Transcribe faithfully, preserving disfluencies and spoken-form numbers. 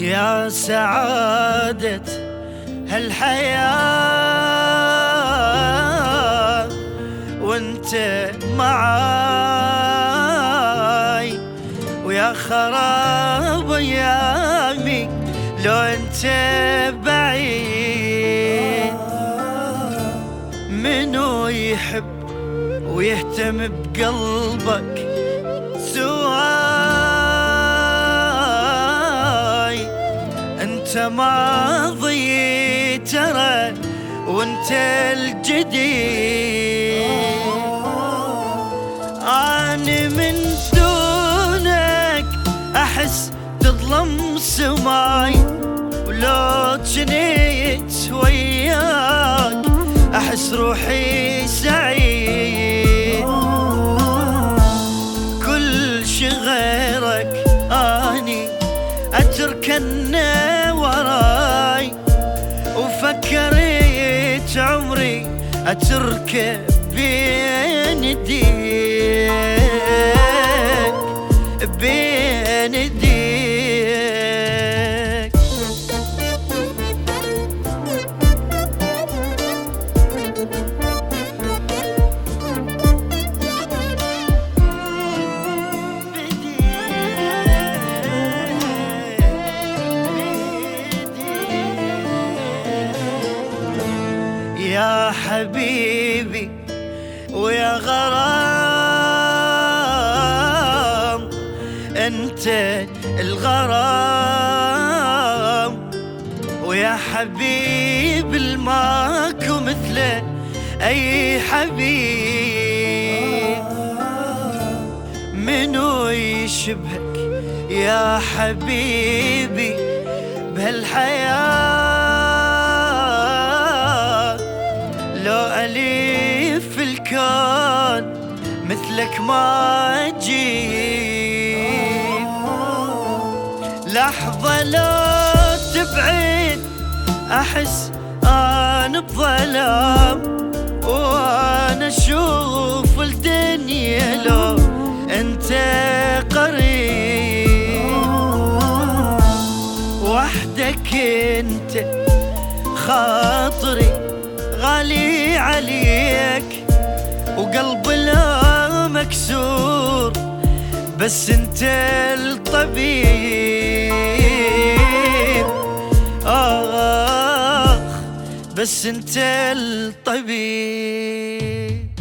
يا سعادة هالحياة وانت معاي، ويا خراب ايامي لو انت بعيد. منو يحب ويهتم بقلبك سواي؟ انت ماضي ترى وانت الجديد. أنا من دونك أحس تظلم سماي، ولو جنيت وياك أحس روحي سعيد. كل شي غيرك أني أتركنه وراي، وفكرت عمري أتركه بين يديك بين يديك. يا حبيبي ويا غرام، انت الغرام، ويا حبيب الماكو مثله اي حبيب. منو يشبهك يا حبيبي بهالحياة؟ لو أليف الكون مثلك ما أجيب. لحظة لا تبعد أحس أنا بظلام، وأنا أشوف الدنيا لو أنت قريب. وحدك أنت خاطري غالي عليك، وقلب لا مكسور بس انت الطبيب. آخ بس انت الطبيب.